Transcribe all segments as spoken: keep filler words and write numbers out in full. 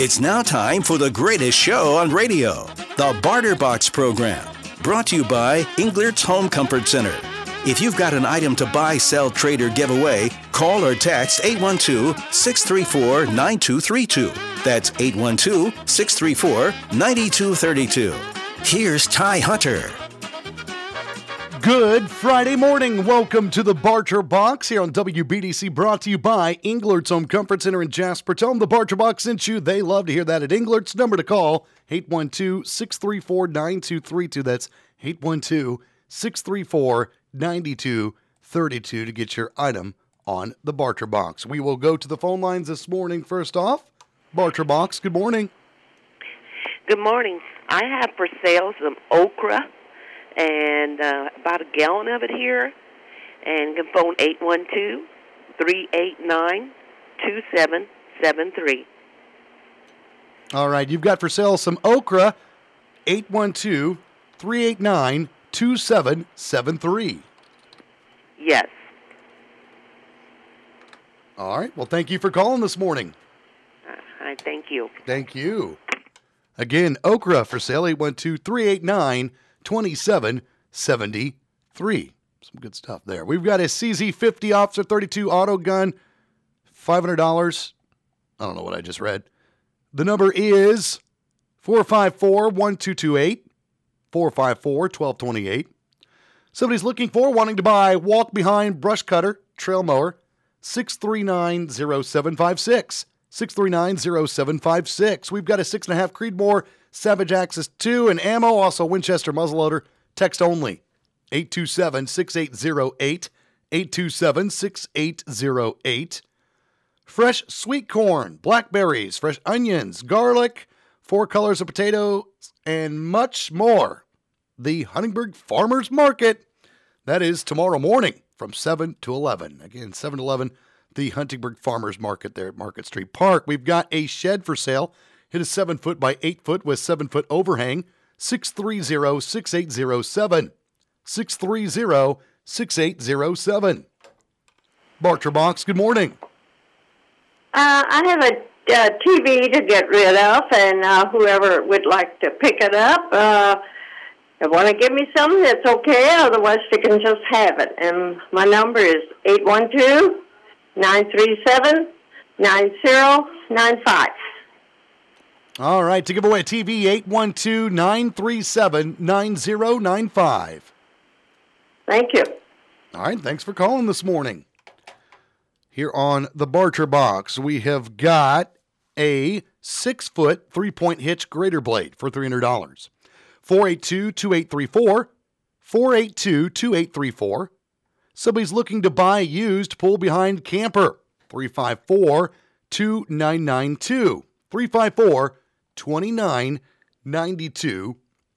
It's now time for the greatest show on radio, the Barter Box program, brought to you by Englert's Home Comfort Center. If you've got an item to buy, sell, trade, or give away, call or text eight one two, six three four, nine two three two. That's eight one two, six three four, nine two three two. Here's Ty Hunter. Good Friday morning. Welcome to the Barter Box here on W B D C, brought to you by Englert's Home Comfort Center in Jasper. Tell them the Barter Box sent you. They love to hear that at Englert's. Number to call, eight one two, six three four, nine two three two. That's eight one two, six three four, nine two three two to get your item on the Barter Box. We will go to the phone lines this morning. First off, Barter Box, good morning. Good morning. I have for sale some okra and uh, about a gallon of it here. And you can phone eight one two, three eight nine, two seven seven three. All right, you've got for sale some okra, eight one two, three eight nine, two seven seven three. Yes. All right, well, thank you for calling this morning. Uh, I thank you. Thank you. Again, okra for sale, eight one two, three eight nine, two seven seven three. Some good stuff there. We've got a C Z fifty Officer thirty-two auto gun, five hundred dollars. I don't know what I just read. The number is four five four, one two two eight, four five four, one two two eight. Somebody's looking for, wanting to buy walk behind brush cutter, trail mower, six three nine, zero seven five six. six three nine, zero seven five six. We've got a six and a half Creedmoor Savage Axis two and ammo, also Winchester muzzleloader, text only, eight two seven, six eight zero eight, eight two seven, six eight zero eight. Fresh sweet corn, blackberries, fresh onions, garlic, four colors of potatoes, and much more. The Huntingburg Farmers Market, that is tomorrow morning from seven to eleven. Again, seven to eleven. The Huntingburg Farmers Market there at Market Street Park. We've got a shed for sale. It is seven foot by eight foot with seven foot overhang. six three zero, six eight zero seven. six three zero, six eight zero seven. Barter Box, good morning. Uh, I have a uh, T V to get rid of, and uh, whoever would like to pick it up, uh, if they want to give me something, it's okay. Otherwise, they can just have it. And my number is eight one two, nine three seven, nine zero nine five. All right, to give away a T V, eight one two, nine three seven, nine zero nine five. Thank you. All right, thanks for calling this morning. Here on the Barter Box, we have got a six-foot three-point hitch grater blade for three hundred dollars. four eight two, two eight three four, four eight two, two eight three four. Somebody's looking to buy a used pull-behind camper, three five four, two nine nine two. three five four, two nine nine two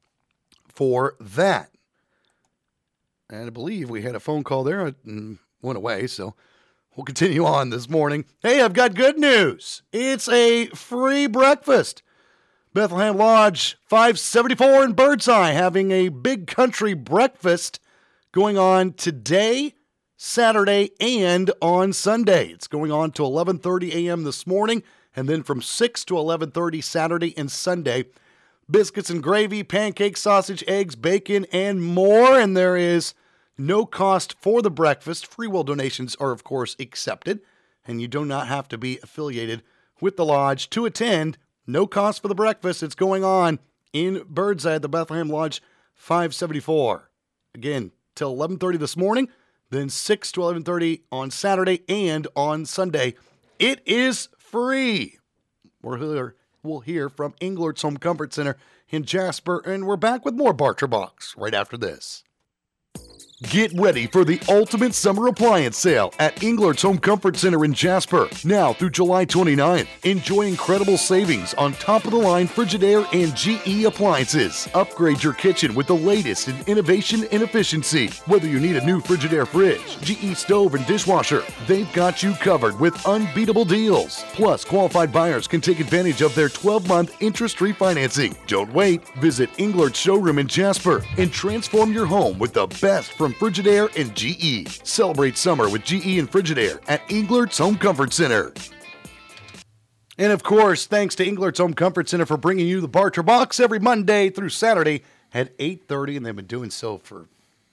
for that. And I believe we had a phone call there. It went away, so we'll continue on this morning. Hey, I've got good news. It's a free breakfast. Bethlehem Lodge five seventy-four in Birdseye having a big country breakfast going on today, Saturday, and on Sunday. It's going on to eleven thirty a.m. this morning, and then from six to eleven thirty Saturday and Sunday. Biscuits and gravy, pancakes, sausage, eggs, bacon, and more. And there is no cost for the breakfast. Free will donations are, of course, accepted, and you do not have to be affiliated with the lodge to attend. No cost for the breakfast. It's going on in Birdseye at the Bethlehem Lodge five seventy-four. Again, till eleven thirty this morning, then six to eleven thirty on Saturday and on Sunday. It is free. We're here, we'll hear from Englert's Home Comfort Center in Jasper, and we're back with more Barter Box right after this. Get ready for the ultimate summer appliance sale at Englert's Home Comfort Center in Jasper. Now through July twenty-ninth. Enjoy incredible savings on top-of-the-line Frigidaire and G E appliances. Upgrade your kitchen with the latest in innovation and efficiency. Whether you need a new Frigidaire fridge, G E stove, and dishwasher, they've got you covered with unbeatable deals. Plus, qualified buyers can take advantage of their twelve-month interest-free financing. Don't wait. Visit Englert's showroom in Jasper and transform your home with the best from Frigidaire and G E. Celebrate summer with G E and Frigidaire at Englert's Home Comfort Center. And, of course, thanks to Englert's Home Comfort Center for bringing you the Barter Box every Monday through Saturday at eight thirty, and they've been doing so for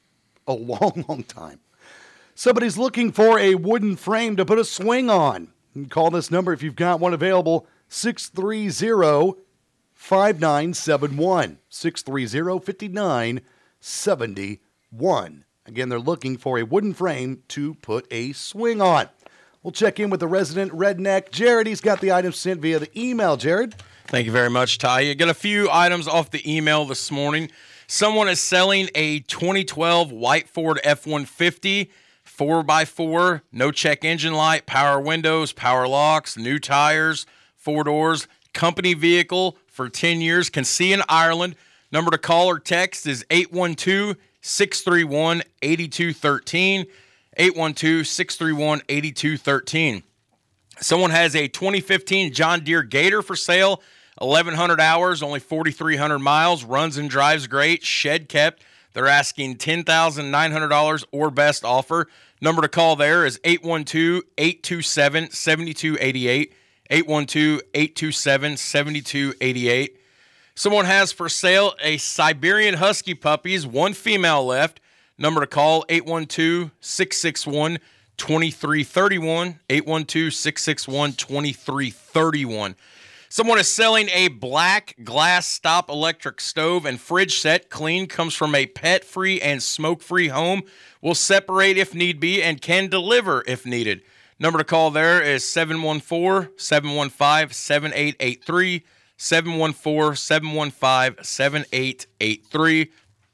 a long, long time. Somebody's looking for a wooden frame to put a swing on. You can call this number if you've got one available, six three zero, five nine seven one, six three zero, five nine seven one. Again, they're looking for a wooden frame to put a swing on. We'll check in with the resident redneck, Jared. He's got the items sent via the email. Jared? Thank you very much, Ty. You got a few items off the email this morning. Someone is selling a twenty twelve white Ford F one fifty, four by four, no check engine light, power windows, power locks, new tires, four doors, company vehicle for ten years, can see in Ireland. Number to call or text is eight one two, six three one, eight two one three. eight one two, six three one, eight two one three. Someone has a twenty fifteen John Deere Gator for sale, eleven hundred hours, only forty-three hundred miles, runs and drives great, shed kept. They're asking ten thousand nine hundred dollars or best offer. Number to call there is eight one two, eight two seven, seven two eight eight, eight one two, eight two seven, seven two eight eight. Someone has for sale a Siberian Husky puppies, one female left. Number to call, eight one two, six six one, two three three one, eight one two, six six one, two three three one. Someone is selling a black glass stop electric stove and fridge set. Clean, comes from a pet-free and smoke-free home. Will separate if need be and can deliver if needed. Number to call there is seven one four, seven one five, seven eight eight three, seven one four, seven one five, seven eight eight three.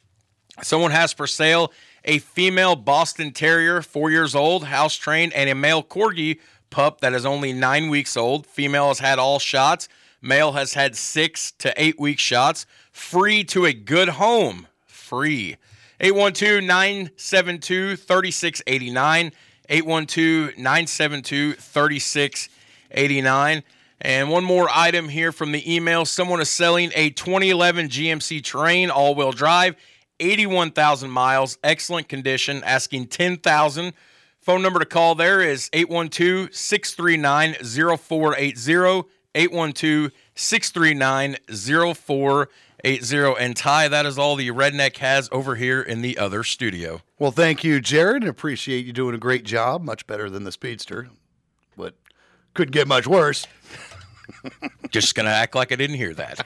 Someone has for sale a female Boston Terrier, four years old, house-trained, and a male Corgi pup that is only nine weeks old. Female has had all shots. Male has had six to eight week shots. Free to a good home. Free. eight one two, nine seven two, three six eight nine. eight one two, nine seven two, three six eight nine. And one more item here from the email. Someone is selling a twenty eleven G M C Terrain all-wheel drive, eighty-one thousand miles, excellent condition, asking ten thousand dollars. Phone number to call there is eight one two, six three nine, zero four eight zero, eight one two, six three nine, zero four eight zero. And Ty, that is all the Redneck has over here in the other studio. Well, thank you, Jared, and appreciate you doing a great job, much better than the Speedster, but couldn't get much worse. Just going to act like I didn't hear that.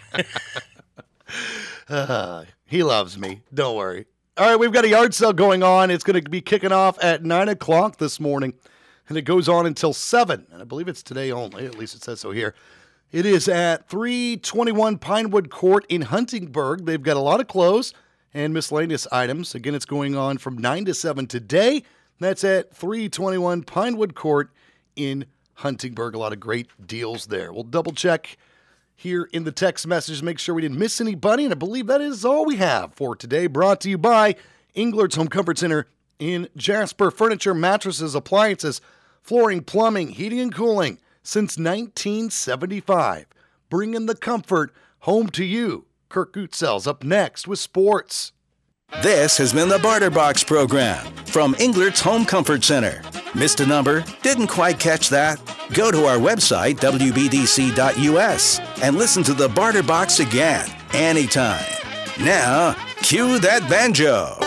uh, he loves me. Don't worry. All right, we've got a yard sale going on. It's going to be kicking off at nine o'clock this morning, and it goes on until seven. And I believe it's today only. At least it says so here. It is at three twenty-one Pinewood Court in Huntingburg. They've got a lot of clothes and miscellaneous items. Again, it's going on from nine to seven today. That's at three twenty-one Pinewood Court in Huntingburg. A lot of great deals there. We'll double check here in the text message, make sure we didn't miss anybody, and I believe that is all we have for today. Brought to you by Englert's Home Comfort Center in Jasper. Furniture, mattresses, appliances, flooring, plumbing, heating and cooling since nineteen seventy-five. Bringing the comfort home to you. Kirk Gootzel's up next with sports. This has been the Barter Box program from Englert's Home Comfort Center. Missed a number? Didn't quite catch that? Go to our website, w b d c dot u s, and listen to the Barter Box again, anytime. Now, cue that banjo.